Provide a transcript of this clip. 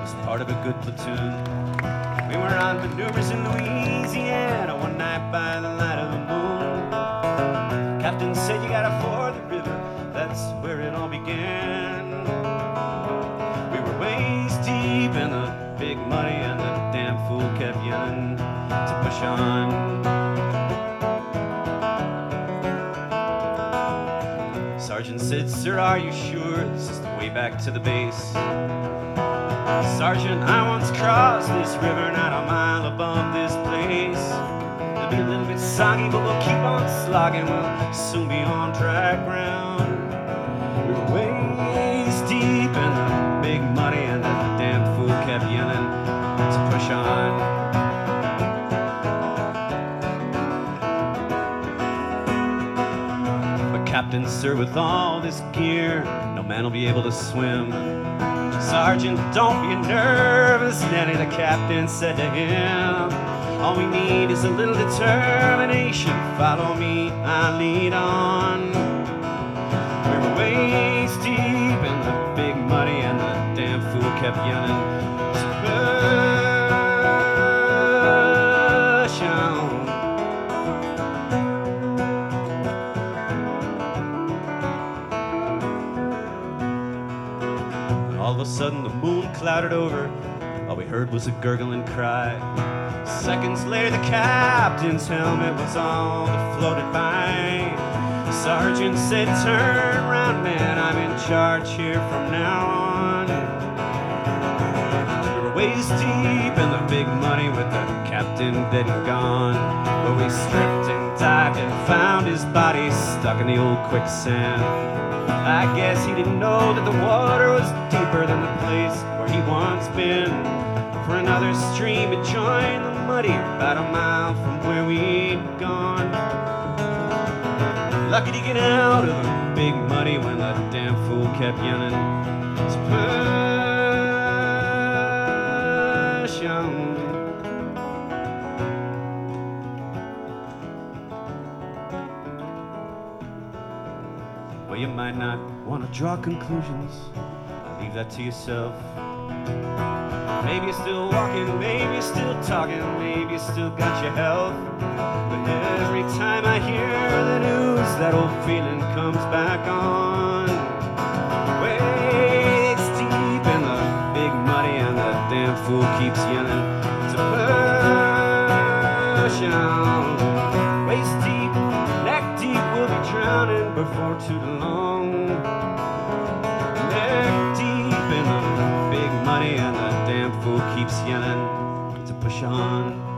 was part of a good platoon. We were on maneuvers in Louisiana one night by the light of the moon. Captain said you gotta ford the river, that's where it all began. We were waist deep in the big muddy and the damn fool kept yelling to push on. Sergeant said, sir, are you sure this is the way back to the base? Sergeant, I once crossed this river not a mile above this place. It'll be a little bit soggy, but we'll keep on slogging. We'll soon be on dry ground. We were waist deep in the big muddy and the damn fool kept yelling to push on. Captain, sir, with all this gear, no man will be able to swim. Sergeant, don't be nervous, Nelly, the captain said to him. All we need is a little determination. Follow me, I'll lead on. We were waist deep in the big muddy and the damn fool kept yelling to push on. All of a sudden the moon clouded over. All we heard was a gurgling cry. Seconds later the captain's helmet was all that floated by. Sergeant said, turn around, man, I'm in charge here from now on. We were waist deep in the big muddy with the captain dead and gone. But we stripped and dived and found his body stuck in the old quicksand. I guess he didn't know that the water was deeper than the place where he once been. For another stream had joined the muddy about a mile from where we'd gone. Lucky to get out of the big muddy when the damn fool kept yelling to push on. Well, you might not want to draw conclusions. I'll leave that to yourself. Maybe you're still walking, maybe you're still talking, maybe you still got your health. But every time I hear the news, that old feeling comes back on. Waist deep in the big muddy and the damn fool keeps yelling to push on. Waist deep, neck deep, we'll be drowning before too long. Neck deep in the big muddy and the damn fool keeps yelling to push on.